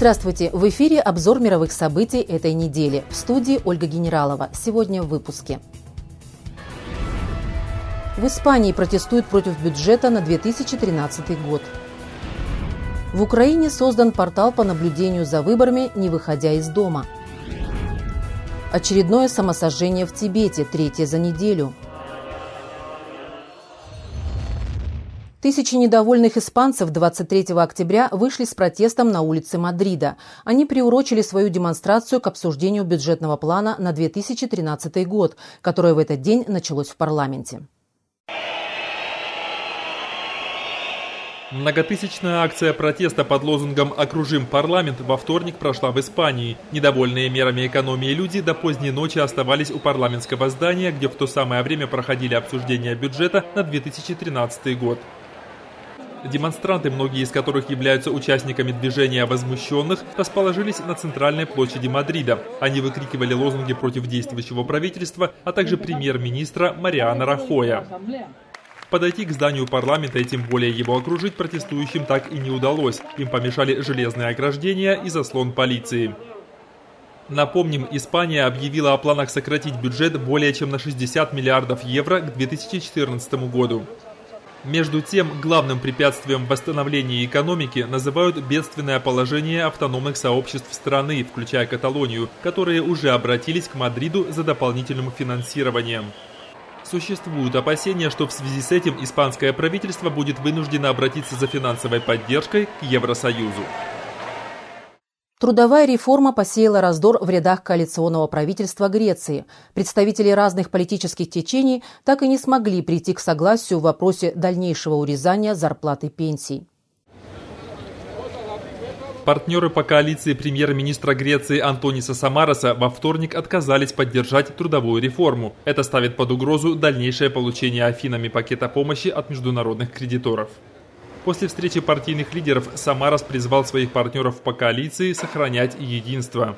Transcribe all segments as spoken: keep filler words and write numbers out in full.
Здравствуйте! В эфире обзор мировых событий этой недели. В студии Ольга Генералова. Сегодня в выпуске. В Испании протестуют против бюджета на две тысячи тринадцатый год. В Украине создан портал по наблюдению за выборами, не выходя из дома. Очередное самосожжение в Тибете, третье за неделю. Тысячи недовольных испанцев двадцать третьего октября вышли с протестом на улицы Мадрида. Они приурочили свою демонстрацию к обсуждению бюджетного плана на две тысячи тринадцатый год, которое в этот день началось в парламенте. Многотысячная акция протеста под лозунгом «Окружим парламент» во вторник прошла в Испании. Недовольные мерами экономии люди до поздней ночи оставались у парламентского здания, где в то самое время проходили обсуждения бюджета на две тысячи тринадцатый год. Демонстранты, многие из которых являются участниками движения возмущенных, расположились на центральной площади Мадрида. Они выкрикивали лозунги против действующего правительства, а также премьер-министра Мариано Рахоя. Подойти к зданию парламента и тем более его окружить протестующим так и не удалось. Им помешали железные ограждения и заслон полиции. Напомним, Испания объявила о планах сократить бюджет более чем на шестьдесят миллиардов евро к две тысячи четырнадцатому году. Между тем, главным препятствием восстановления экономики называют бедственное положение автономных сообществ страны, включая Каталонию, которые уже обратились к Мадриду за дополнительным финансированием. Существуют опасения, что в связи с этим испанское правительство будет вынуждено обратиться за финансовой поддержкой к Евросоюзу. Трудовая реформа посеяла раздор в рядах коалиционного правительства Греции. Представители разных политических течений так и не смогли прийти к согласию в вопросе дальнейшего урезания зарплат и пенсий. Партнеры по коалиции премьер-министра Греции Антониса Самараса во вторник отказались поддержать трудовую реформу. Это ставит под угрозу дальнейшее получение Афинами пакета помощи от международных кредиторов. После встречи партийных лидеров Самарас призвал своих партнеров по коалиции сохранять единство.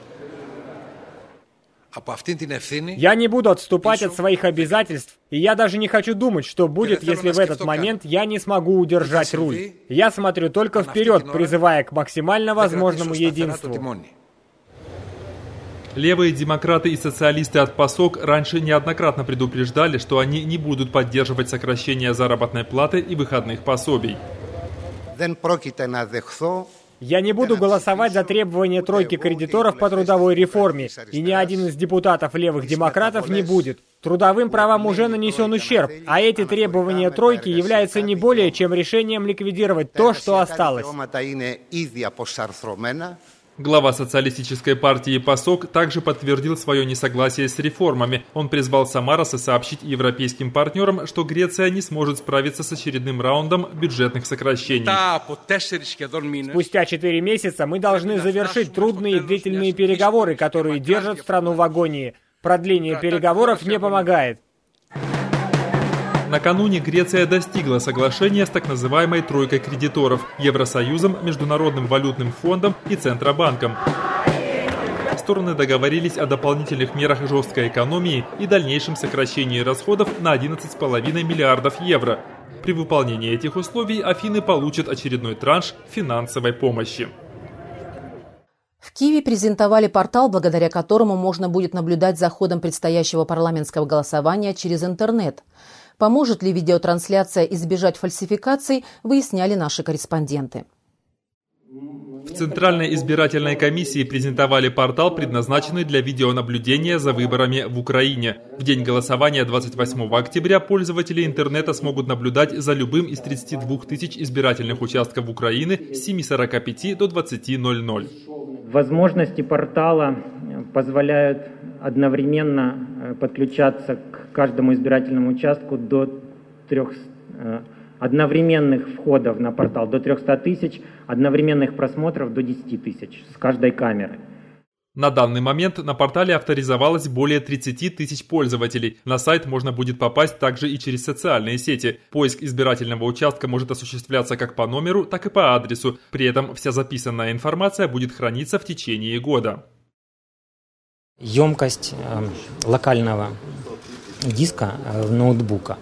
Я не буду отступать от своих обязательств, и я даже не хочу думать, что будет, если в этот момент я не смогу удержать руль. Я смотрю только вперед, призывая к максимально возможному единству. Левые демократы и социалисты от ПАСОК раньше неоднократно предупреждали, что они не будут поддерживать сокращение заработной платы и выходных пособий. Я не буду голосовать за требования тройки кредиторов по трудовой реформе, и ни один из депутатов левых демократов не будет. Трудовым правам уже нанесен ущерб, а эти требования тройки являются не более чем решением ликвидировать то, что осталось. Глава социалистической партии ПАСОК также подтвердил свое несогласие с реформами. Он призвал Самараса сообщить европейским партнерам, что Греция не сможет справиться с очередным раундом бюджетных сокращений. Спустя четыре месяца мы должны завершить трудные и длительные переговоры, которые держат страну в агонии. Продление переговоров не помогает. Накануне Греция достигла соглашения с так называемой тройкой кредиторов – Евросоюзом, Международным валютным фондом и Центробанком. Стороны договорились о дополнительных мерах жесткой экономии и дальнейшем сокращении расходов на одиннадцать целых пять десятых миллиардов евро. При выполнении этих условий Афины получат очередной транш финансовой помощи. В Киеве презентовали портал, благодаря которому можно будет наблюдать за ходом предстоящего парламентского голосования через интернет. Поможет ли видеотрансляция избежать фальсификаций, выясняли наши корреспонденты. В Центральной избирательной комиссии презентовали портал, предназначенный для видеонаблюдения за выборами в Украине. В день голосования двадцать восьмого октября пользователи интернета смогут наблюдать за любым из тридцати двух тысяч избирательных участков Украины с семи сорока пяти до двадцати ноль-ноль. Возможности портала позволяют одновременно подключаться к каждому избирательному участку до трех одновременных входов на портал до трехсот тысяч, одновременных просмотров до десяти тысяч с каждой камеры. На данный момент на портале авторизовалось более тридцати тысяч пользователей. На сайт можно будет попасть также и через социальные сети. Поиск избирательного участка может осуществляться как по номеру, так и по адресу. При этом вся записанная информация будет храниться в течение года. Емкость э, локального диска э, ноутбука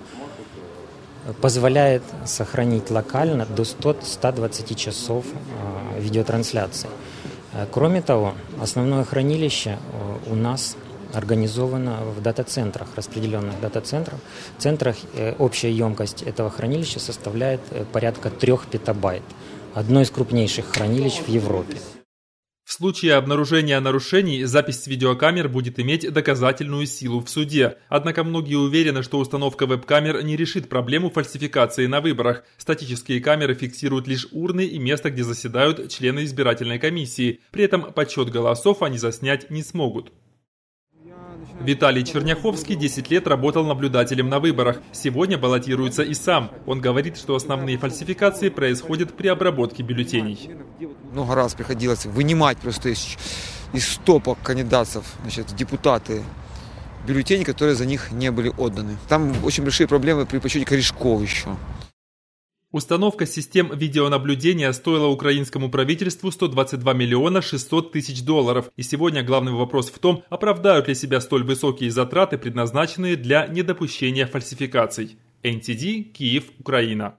позволяет сохранить локально до ста-ста двадцати часов э, видеотрансляции. Кроме того, основное хранилище у нас организовано в дата-центрах, распределенных дата-центрах. В центрах общая емкость этого хранилища составляет порядка трех петабайт. Одно из крупнейших хранилищ в Европе. В случае обнаружения нарушений запись с видеокамер будет иметь доказательную силу в суде. Однако многие уверены, что установка веб-камер не решит проблему фальсификации на выборах. Статические камеры фиксируют лишь урны и место, где заседают члены избирательной комиссии. При этом подсчет голосов они заснять не смогут. Виталий Черняховский десять лет работал наблюдателем на выборах. Сегодня баллотируется и сам. Он говорит, что основные фальсификации происходят при обработке бюллетеней. Много раз приходилось вынимать просто из, из стопок кандидатов, значит, депутаты, бюллетени, которые за них не были отданы. Там очень большие проблемы при подсчете корешков еще. Установка систем видеонаблюдения стоила украинскому правительству сто двадцать два миллиона шестьсот тысяч долларов. И сегодня главный вопрос в том, оправдают ли себя столь высокие затраты, предназначенные для недопущения фальсификаций. эн ти ди, Киев, Украина.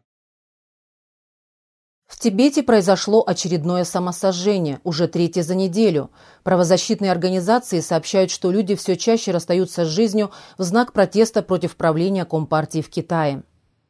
В Тибете произошло очередное самосожжение, уже третье за неделю. Правозащитные организации сообщают, что люди все чаще расстаются с жизнью в знак протеста против правления Компартии в Китае.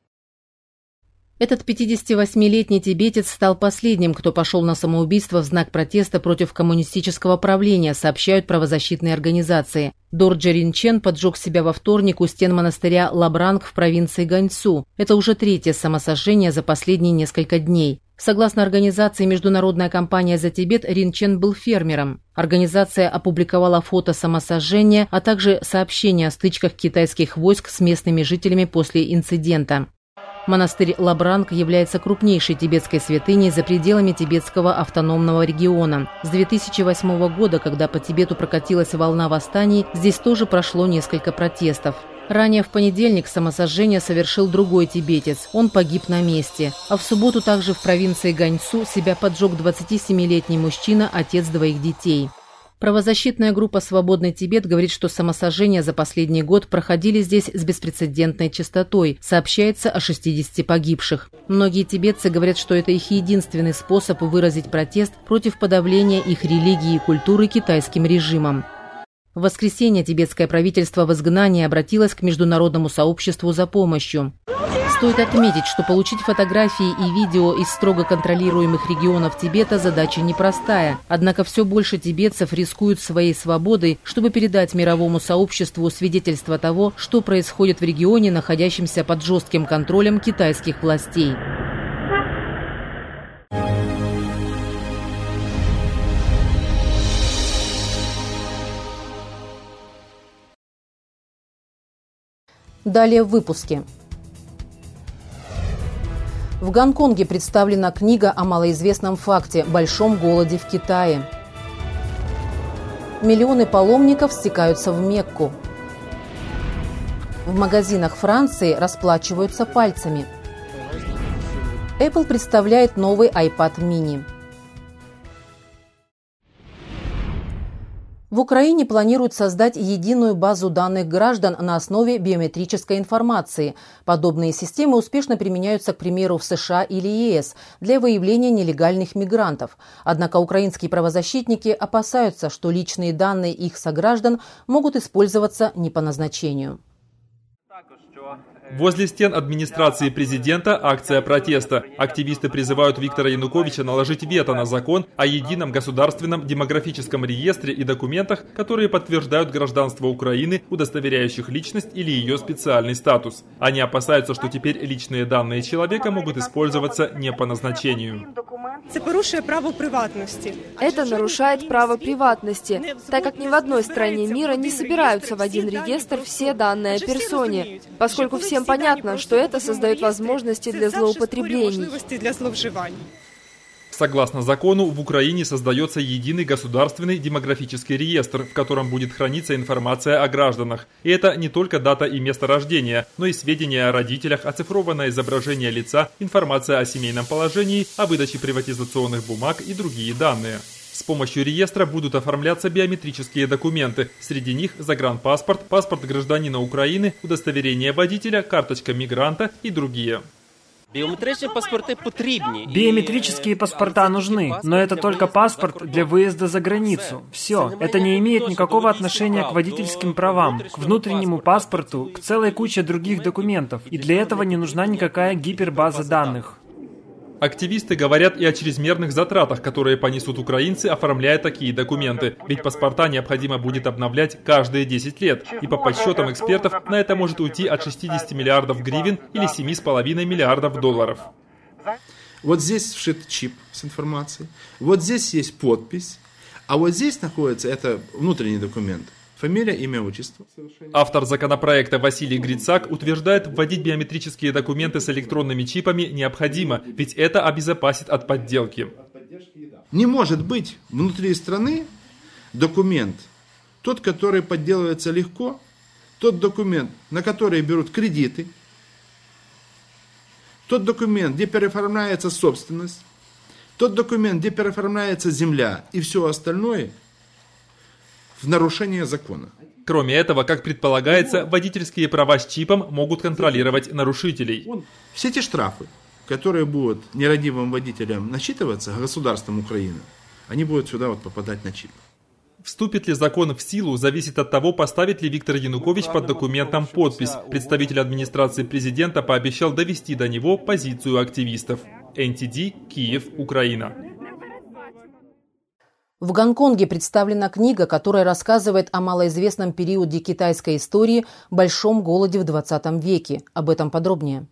Этот пятидесятивосьмилетний тибетец стал последним, кто пошел на самоубийство в знак протеста против коммунистического правления, сообщают правозащитные организации. Дорджи Ринчен поджег себя во вторник у стен монастыря Лабранг в провинции Ганьцу. Это уже третье самосожжение за последние несколько дней. Согласно организации «Международная кампания за Тибет», Ринчен был фермером. Организация опубликовала фото самосожжения, а также сообщения о стычках китайских войск с местными жителями после инцидента. Монастырь Лабранг является крупнейшей тибетской святыней за пределами тибетского автономного региона. С две тысячи восьмого года, когда по Тибету прокатилась волна восстаний, здесь тоже прошло несколько протестов. Ранее в понедельник самосожжение совершил другой тибетец. Он погиб на месте. А в субботу также в провинции Ганьцу себя поджег двадцатисемилетний мужчина, отец двоих детей. Правозащитная группа «Свободный Тибет» говорит, что самосожжения за последний год проходили здесь с беспрецедентной частотой. Сообщается о шестидесяти погибших. Многие тибетцы говорят, что это их единственный способ выразить протест против подавления их религии и культуры китайским режимом. В воскресенье тибетское правительство в изгнании обратилось к международному сообществу за помощью. Стоит отметить, что получить фотографии и видео из строго контролируемых регионов Тибета задача непростая. Однако все больше тибетцев рискуют своей свободой, чтобы передать мировому сообществу свидетельство того, что происходит в регионе, находящемся под жестким контролем китайских властей. Далее в выпуске. В Гонконге представлена книга о малоизвестном факте – большом голоде в Китае. Миллионы паломников стекаются в Мекку. В магазинах Франции расплачиваются пальцами. Apple представляет новый iPad mini. В Украине планируют создать единую базу данных граждан на основе биометрической информации. Подобные системы успешно применяются, к примеру, в США или ЕС для выявления нелегальных мигрантов. Однако украинские правозащитники опасаются, что личные данные их сограждан могут использоваться не по назначению. Возле стен администрации президента акция протеста. Активисты призывают Виктора Януковича наложить вето на закон о едином государственном демографическом реестре и документах, которые подтверждают гражданство Украины, удостоверяющих личность или ее специальный статус. Они опасаются, что теперь личные данные человека могут использоваться не по назначению. Это нарушает право приватности, так как ни в одной стране мира не собираются в один реестр все данные о персоне, поскольку всем понятно, что это создает возможности для злоупотреблений. Согласно закону, в Украине создается единый государственный демографический реестр, в котором будет храниться информация о гражданах. И это не только дата и место рождения, но и сведения о родителях, оцифрованное изображение лица, информация о семейном положении, о выдаче приватизационных бумаг и другие данные. С помощью реестра будут оформляться биометрические документы. Среди них загранпаспорт, паспорт гражданина Украины, удостоверение водителя, карточка мигранта и другие. Биометрические паспорта нужны, но это только паспорт для выезда за границу. Все. Это не имеет никакого отношения к водительским правам, к внутреннему паспорту, к целой куче других документов. И для этого не нужна никакая гипербаза данных. Активисты говорят и о чрезмерных затратах, которые понесут украинцы, оформляя такие документы. Ведь паспорта необходимо будет обновлять каждые десять лет. И по подсчетам экспертов, на это может уйти от шестидесяти миллиардов гривен или семи с половиной миллиардов долларов. Вот здесь вшит чип с информацией, вот здесь есть подпись, а вот здесь находится, это внутренний документ. Фамилия, имя, отчество. Автор законопроекта Василий Грицак утверждает, вводить биометрические документы с электронными чипами необходимо, ведь это обезопасит от подделки. Не может быть внутри страны документ, тот, который подделывается легко, тот документ, на который берут кредиты, тот документ, где переоформляется собственность, тот документ, где переоформляется земля и все остальное – в нарушение закона. Кроме этого, как предполагается, водительские права с чипом могут контролировать нарушителей. Все эти штрафы, которые будут нерадивым водителям насчитываться государством Украины, они будут сюда вот попадать на чип. Вступит ли закон в силу, зависит от того, поставит ли Виктор Янукович под документом подпись. Представитель администрации президента пообещал довести до него позицию активистов. эн ти ди, Киев, Украина. В Гонконге представлена книга, которая рассказывает о малоизвестном периоде китайской истории – Большом голоде в двадцатом веке. Об этом подробнее.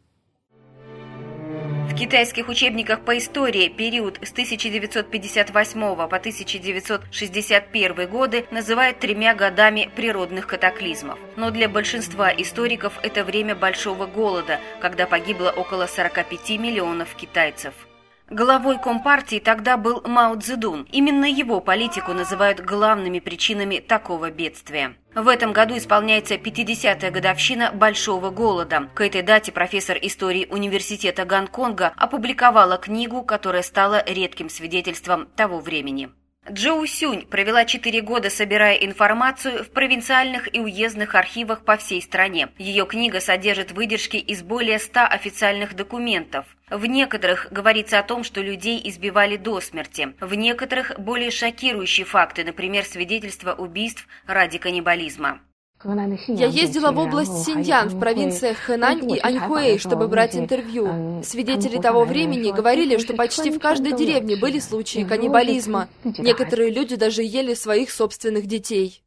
В китайских учебниках по истории период с тысяча девятьсот пятьдесят восьмого по тысяча девятьсот шестьдесят первый годы называют тремя годами природных катаклизмов. Но для большинства историков это время Большого голода, когда погибло около сорока пяти миллионов китайцев. Главой Компартии тогда был Мао Цзэдун. Именно его политику называют главными причинами такого бедствия. В этом году исполняется пятидесятая годовщина Большого голода. К этой дате профессор истории Университета Гонконга опубликовала книгу, которая стала редким свидетельством того времени. Джоу Сюнь провела четыре года, собирая информацию в провинциальных и уездных архивах по всей стране. Ее книга содержит выдержки из более ста официальных документов. В некоторых говорится о том, что людей избивали до смерти. В некоторых более шокирующие факты, например, свидетельства убийств ради каннибализма. Я ездила в область Синьян, в провинциях Хэнань и Аньхуэй, чтобы брать интервью. Свидетели того времени говорили, что почти в каждой деревне были случаи каннибализма. Некоторые люди даже ели своих собственных детей.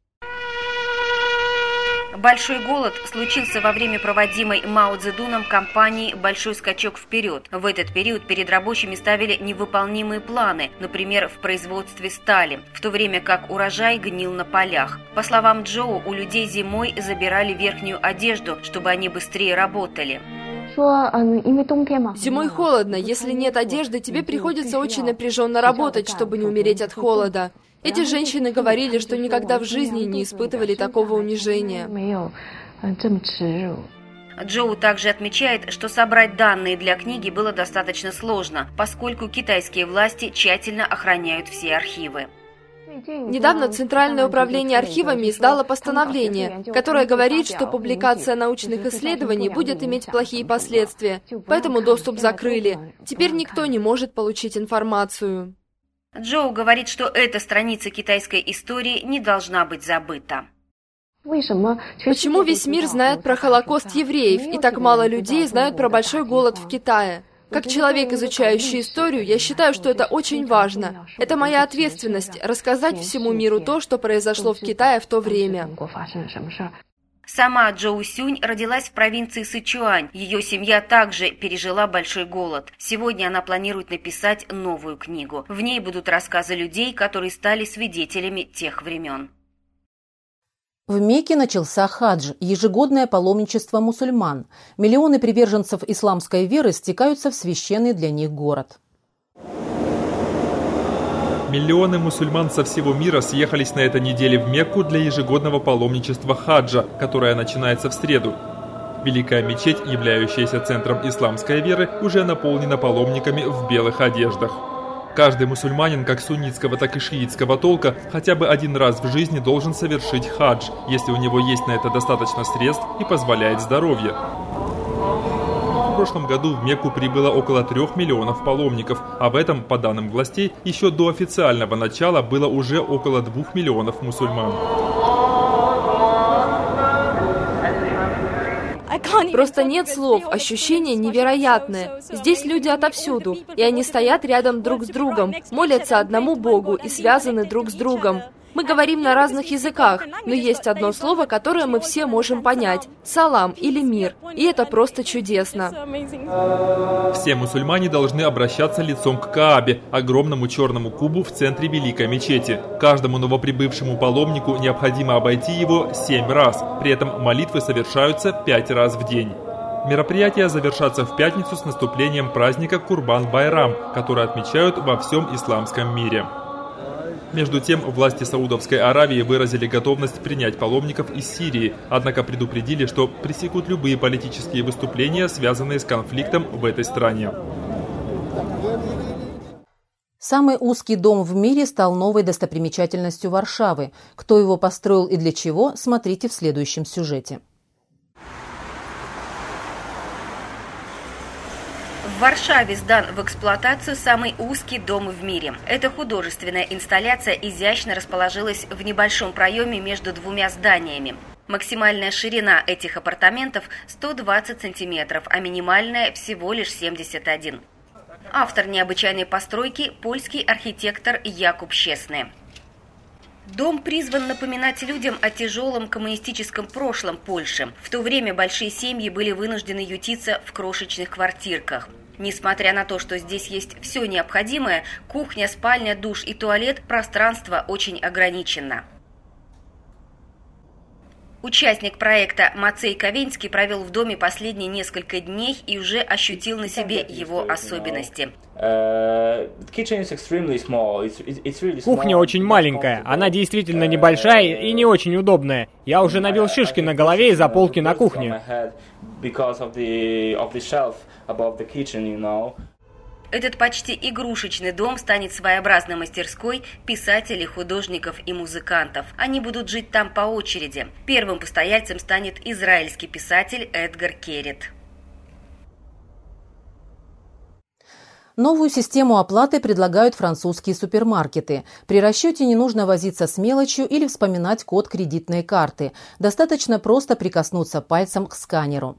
Большой голод случился во время проводимой Мао Цзэдуном кампании «Большой скачок вперед». В этот период перед рабочими ставили невыполнимые планы, например, в производстве стали, в то время как урожай гнил на полях. По словам Джоу, у людей зимой забирали верхнюю одежду, чтобы они быстрее работали. Зимой холодно, если нет одежды, тебе приходится очень напряженно работать, чтобы не умереть от холода. Эти женщины говорили, что никогда в жизни не испытывали такого унижения. Джоу также отмечает, что собрать данные для книги было достаточно сложно, поскольку китайские власти тщательно охраняют все архивы. Недавно Центральное управление архивами издало постановление, которое говорит, что публикация научных исследований будет иметь плохие последствия, поэтому доступ закрыли. Теперь никто не может получить информацию. Джоу говорит, что эта страница китайской истории не должна быть забыта. Почему весь мир знает про Холокост евреев, и так мало людей знают про Большой голод в Китае? Как человек, изучающий историю, я считаю, что это очень важно. Это моя ответственность – рассказать всему миру то, что произошло в Китае в то время. Сама Джоу Сюнь родилась в провинции Сычуань. Ее семья также пережила большой голод. Сегодня она планирует написать новую книгу. В ней будут рассказы людей, которые стали свидетелями тех времен. В Мекке начался хадж – ежегодное паломничество мусульман. Миллионы приверженцев исламской веры стекаются в священный для них город. Миллионы мусульман со всего мира съехались на этой неделе в Мекку для ежегодного паломничества хаджа, которое начинается в среду. Великая мечеть, являющаяся центром исламской веры, уже наполнена паломниками в белых одеждах. Каждый мусульманин, как суннитского, так и шиитского толка, хотя бы один раз в жизни должен совершить хадж, если у него есть на это достаточно средств и позволяет здоровье. В прошлом году в Мекку прибыло около трех миллионов паломников, а в этом, по данным властей, еще до официального начала было уже около двух миллионов мусульман. Просто нет слов, ощущение невероятное. Здесь люди отовсюду, и они стоят рядом друг с другом, молятся одному Богу и связаны друг с другом. Мы говорим на разных языках, но есть одно слово, которое мы все можем понять – салам или мир, и это просто чудесно. Все мусульмане должны обращаться лицом к Каабе, огромному черному кубу в центре Великой мечети. Каждому новоприбывшему паломнику необходимо обойти его семь раз, при этом молитвы совершаются пять раз в день. Мероприятия завершатся в пятницу с наступлением праздника Курбан-Байрам, который отмечают во всем исламском мире. Между тем, власти Саудовской Аравии выразили готовность принять паломников из Сирии, однако предупредили, что пресекут любые политические выступления, связанные с конфликтом в этой стране. Самый узкий дом в мире стал новой достопримечательностью Варшавы. Кто его построил и для чего, смотрите в следующем сюжете. В Варшаве сдан в эксплуатацию самый узкий дом в мире. Эта художественная инсталляция изящно расположилась в небольшом проеме между двумя зданиями. Максимальная ширина этих апартаментов сто двадцать сантиметров, а минимальная всего лишь семьдесят один. Автор необычайной постройки – польский архитектор Якуб Щесny. Дом призван напоминать людям о тяжелом коммунистическом прошлом Польши. В то время большие семьи были вынуждены ютиться в крошечных квартирках. Несмотря на то, что здесь есть все необходимое – кухня, спальня, душ и туалет – пространство очень ограничено. Участник проекта Мацей Кавенский провел в доме последние несколько дней и уже ощутил на себе его особенности. Кухня очень маленькая, она действительно небольшая и не очень удобная. Я уже набил шишки на голове из-за полки на кухне. Этот почти игрушечный дом станет своеобразной мастерской писателей, художников и музыкантов. Они будут жить там по очереди. Первым постояльцем станет израильский писатель Эдгар Керрит. Новую систему оплаты предлагают французские супермаркеты. При расчете не нужно возиться с мелочью или вспоминать код кредитной карты. Достаточно просто прикоснуться пальцем к сканеру.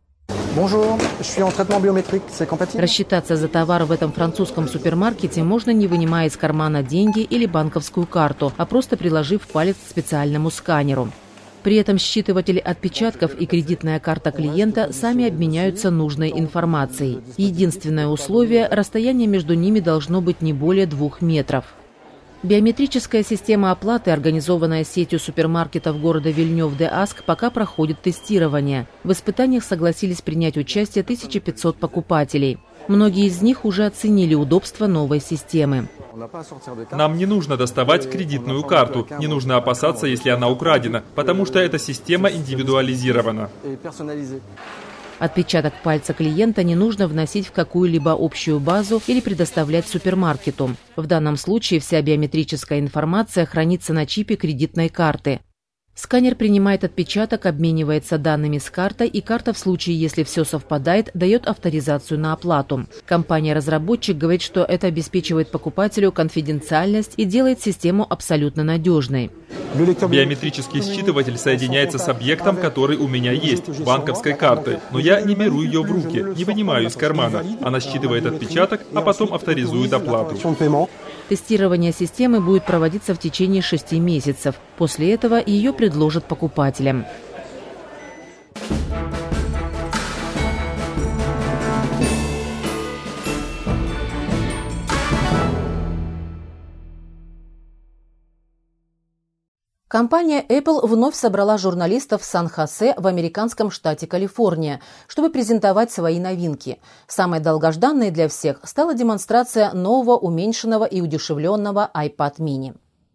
Рассчитаться за товар в этом французском супермаркете можно, не вынимая из кармана деньги или банковскую карту, а просто приложив палец к специальному сканеру. При этом считыватель отпечатков и кредитная карта клиента сами обменяются нужной информацией. Единственное условие – расстояние между ними должно быть не более двух метров. Биометрическая система оплаты, организованная сетью супермаркетов города Вильнёв-де-Аск, пока проходит тестирование. В испытаниях согласились принять участие тысяча пятьсот покупателей. Многие из них уже оценили удобство новой системы. Нам не нужно доставать кредитную карту, не нужно опасаться, если она украдена, потому что эта система индивидуализирована. Отпечаток пальца клиента не нужно вносить в какую-либо общую базу или предоставлять супермаркету. В данном случае вся биометрическая информация хранится на чипе кредитной карты. Сканер принимает отпечаток, обменивается данными с картой, и карта в случае, если все совпадает, дает авторизацию на оплату. Компания-разработчик говорит, что это обеспечивает покупателю конфиденциальность и делает систему абсолютно надежной. Биометрический считыватель соединяется с объектом, который у меня есть, банковской картой. Но я не беру ее в руки, не вынимаю из кармана. Она считывает отпечаток, а потом авторизует оплату. Тестирование системы будет проводиться в течение шести месяцев. После этого ее предложат покупателям. Компания Apple вновь собрала журналистов в Сан-Хосе в американском штате Калифорния, чтобы презентовать свои новинки. Самой долгожданной для всех стала демонстрация нового уменьшенного и удешевленного iPad mini.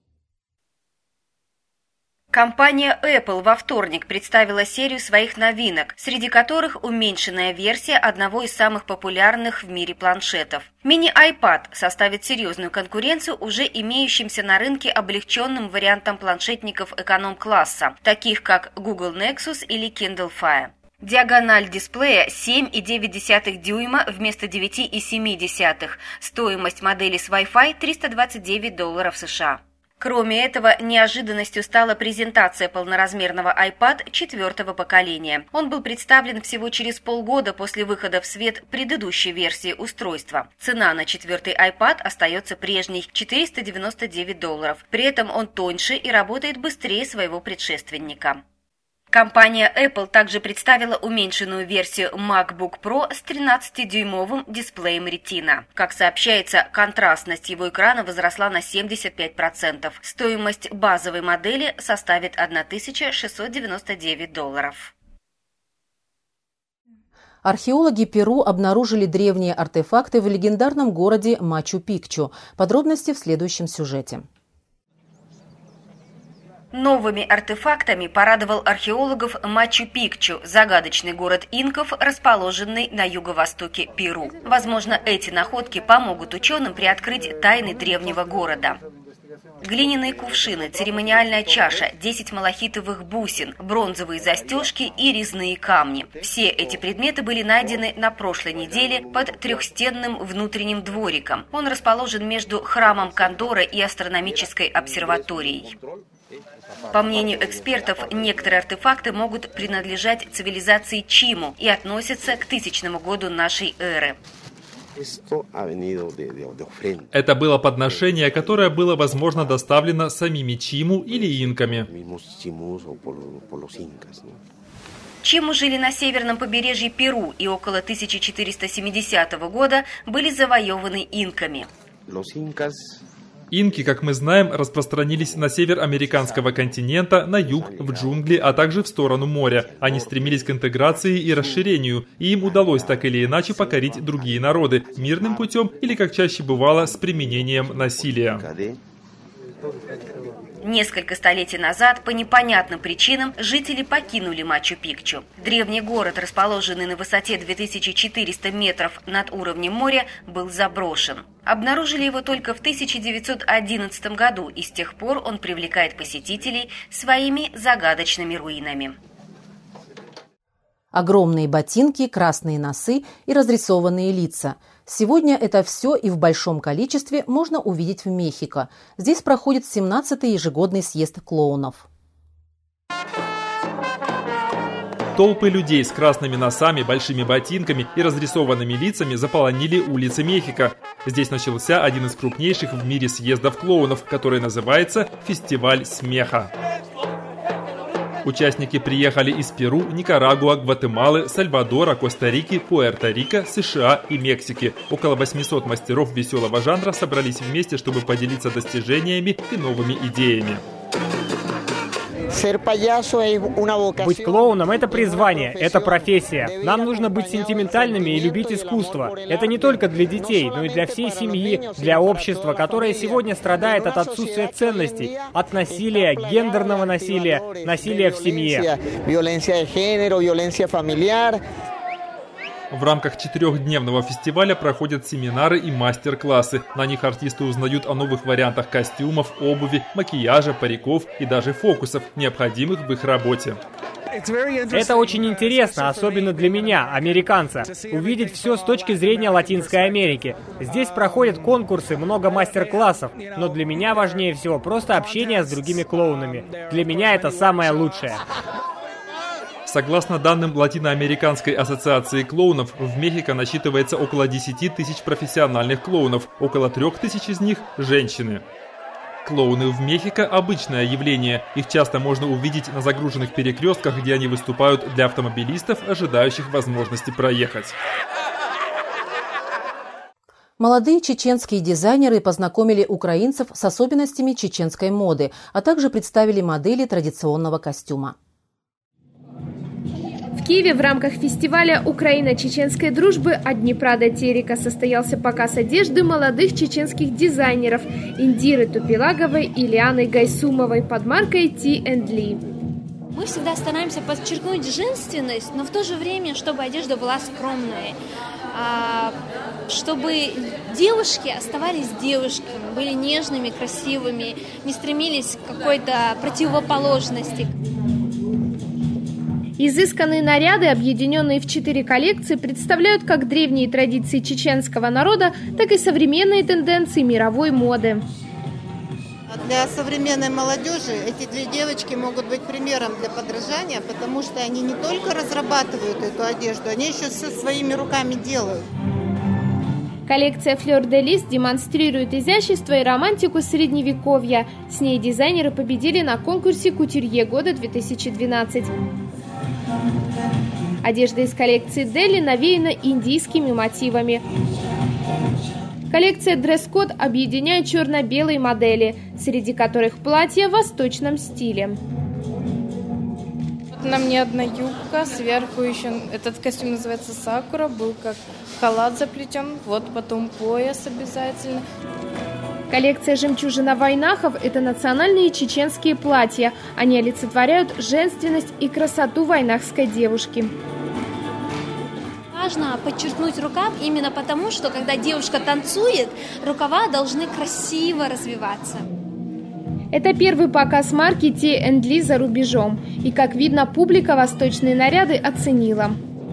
Компания Apple во вторник представила серию своих новинок, среди которых уменьшенная версия одного из самых популярных в мире планшетов. Мини-iPad составит серьезную конкуренцию уже имеющимся на рынке облегченным вариантам планшетников эконом-класса, таких как Google Nexus или Kindle Fire. Диагональ дисплея семь и девять десятых дюйма вместо девяти и семи десятых. Стоимость модели с Wi-Fi триста двадцать девять долларов США. Кроме этого, неожиданностью стала презентация полноразмерного iPad четвертого поколения. Он был представлен всего через полгода после выхода в свет предыдущей версии устройства. Цена на четвертый iPad остается прежней – четыреста девяносто девять долларов. При этом он тоньше и работает быстрее своего предшественника. Компания Apple также представила уменьшенную версию MacBook Pro с тринадцатидюймовым дисплеем Retina. Как сообщается, контрастность его экрана возросла на семьдесят пять процентов. Стоимость базовой модели составит тысяча шестьсот девяносто девять долларов. Археологи Перу обнаружили древние артефакты в легендарном городе Мачу-Пикчу. Подробности в следующем сюжете. Новыми артефактами порадовал археологов Мачу-Пикчу, загадочный город инков, расположенный на юго-востоке Перу. Возможно, эти находки помогут ученым приоткрыть тайны древнего города. Глиняные кувшины, церемониальная чаша, десять малахитовых бусин, бронзовые застежки и резные камни. Все эти предметы были найдены на прошлой неделе под трехстенным внутренним двориком. Он расположен между храмом Кондора и астрономической обсерваторией. По мнению экспертов, некоторые артефакты могут принадлежать цивилизации Чиму и относятся к тысячному году нашей эры. Это было подношение, которое было, возможно, доставлено самими Чиму или инками. Чиму жили на северном побережье Перу и около тысяча четыреста семидесятого года были завоеваны инками. Инки, как мы знаем, распространились на север американского континента, на юг, в джунгли, а также в сторону моря. Они стремились к интеграции и расширению, и им удалось так или иначе покорить другие народы мирным путем или, как чаще бывало, с применением насилия. Несколько столетий назад по непонятным причинам жители покинули Мачу-Пикчу. Древний город, расположенный на высоте две тысячи четыреста метров над уровнем моря, был заброшен. Обнаружили его только в тысяча девятьсот одиннадцатом году, и с тех пор он привлекает посетителей своими загадочными руинами. Огромные ботинки, красные носы и разрисованные лица. Сегодня это все и в большом количестве можно увидеть в Мехико. Здесь проходит семнадцатый ежегодный съезд клоунов. Толпы людей с красными носами, большими ботинками и разрисованными лицами заполонили улицы Мехико. Здесь начался один из крупнейших в мире съездов клоунов, который называется «Фестиваль смеха». Участники приехали из Перу, Никарагуа, Гватемалы, Сальвадора, Коста-Рики, Пуэрто-Рико, США и Мексики. Около восьмисот мастеров веселого жанра собрались вместе, чтобы поделиться достижениями и новыми идеями. Быть клоуном – это призвание, это профессия. Нам нужно быть сентиментальными и любить искусство. Это не только для детей, но и для всей семьи, для общества, которое сегодня страдает от отсутствия ценностей, от насилия, гендерного насилия, насилия в семье. В рамках четырехдневного фестиваля проходят семинары и мастер-классы. На них артисты узнают о новых вариантах костюмов, обуви, макияжа, париков и даже фокусов, необходимых в их работе. Это очень интересно, особенно для меня, американца, увидеть все с точки зрения Латинской Америки. Здесь проходят конкурсы, много мастер-классов, но для меня важнее всего просто общение с другими клоунами. Для меня это самое лучшее. Согласно данным Латиноамериканской ассоциации клоунов, в Мехико насчитывается около десяти тысяч профессиональных клоунов, около трех тысяч из них – женщины. Клоуны в Мехико – обычное явление. Их часто можно увидеть на загруженных перекрестках, где они выступают для автомобилистов, ожидающих возможности проехать. Молодые чеченские дизайнеры познакомили украинцев с особенностями чеченской моды, а также представили модели традиционного костюма. В Киеве в рамках фестиваля «Украина-чеченской дружбы» от Днепра до Терека состоялся показ одежды молодых чеченских дизайнеров Индиры Тупилаговой и Лианы Гайсумовой под маркой Ти энд Ли. Мы всегда стараемся подчеркнуть женственность, но в то же время, чтобы одежда была скромной, чтобы девушки оставались девушками, были нежными, красивыми, не стремились к какой-то противоположности. Изысканные наряды, объединенные в четыре коллекции, представляют как древние традиции чеченского народа, так и современные тенденции мировой моды. Для современной молодежи эти две девочки могут быть примером для подражания, потому что они не только разрабатывают эту одежду, они еще все своими руками делают. Коллекция Fleur de Lis демонстрирует изящество и романтику средневековья. С ней дизайнеры победили на конкурсе «Кутюрье года две тысячи двенадцать». Одежда из коллекции Дели навеяна индийскими мотивами. Коллекция дресс-код объединяет черно-белые модели, среди которых платья в восточном стиле. На мне одна юбка, сверху еще этот костюм называется сакура, был как халат заплетен, вот потом пояс обязательно. Коллекция «Жемчужина вайнахов» – это национальные чеченские платья. Они олицетворяют женственность и красоту вайнахской девушки. Важно подчеркнуть рукав именно потому, что когда девушка танцует, рукава должны красиво развиваться. Это первый показ марки Ти энд Ли за рубежом. И, как видно, публика восточные наряды оценила.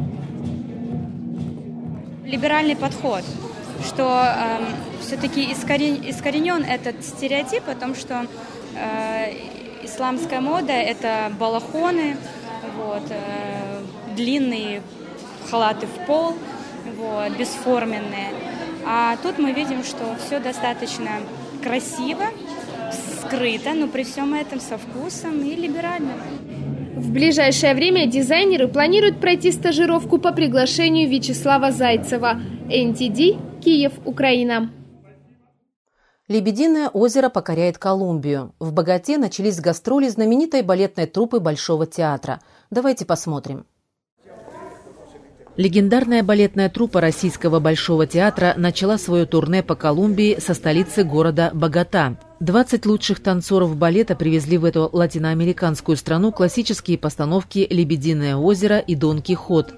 Либеральный подход, что э, все-таки искорен, искоренен этот стереотип о том, что э, исламская мода – это балахоны, вот, э, длинные халаты в пол, вот, бесформенные. А тут мы видим, что все достаточно красиво, скрыто, но при всем этом со вкусом и либерально. В ближайшее время дизайнеры планируют пройти стажировку по приглашению Вячеслава Зайцева. эн ти ди, Киев, Украина. Лебединое озеро покоряет Колумбию. В Боготе начались гастроли знаменитой балетной труппы Большого театра. Давайте посмотрим. Легендарная балетная труппа Российского Большого театра начала свое турне по Колумбии со столицы города Богота. двадцать лучших танцоров балета привезли в эту латиноамериканскую страну классические постановки «Лебединое озеро» и «Дон Кихот».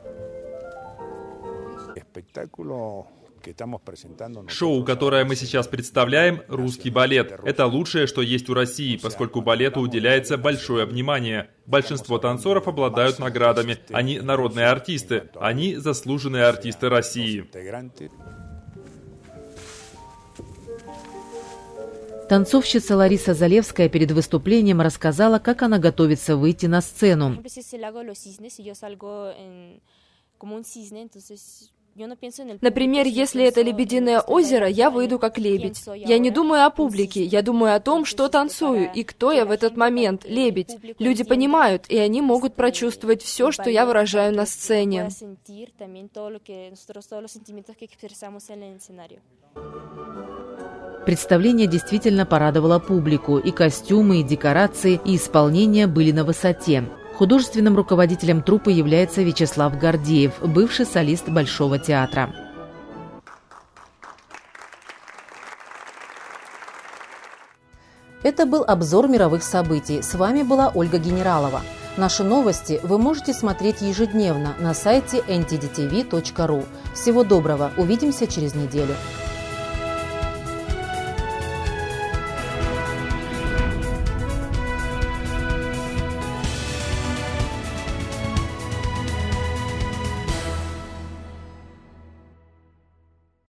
Шоу, которое мы сейчас представляем, «Русский балет». Это лучшее, что есть у России, поскольку балету уделяется большое внимание. Большинство танцоров обладают наградами. Они народные артисты. Они заслуженные артисты России. Танцовщица Лариса Залевская перед выступлением рассказала, как она готовится выйти на сцену. Например, если это «Лебединое озеро», я выйду как лебедь. Я не думаю о публике, я думаю о том, что танцую и кто я в этот момент, лебедь. Люди понимают, и они могут прочувствовать все, что я выражаю на сцене. Представление действительно порадовало публику. И костюмы, и декорации, и исполнение были на высоте. Художественным руководителем труппы является Вячеслав Гордеев, бывший солист Большого театра. Это был обзор мировых событий. С вами была Ольга Генералова. Наши новости вы можете смотреть ежедневно на сайте эн ти ди ти ви точка ру. Всего доброго. Увидимся через неделю.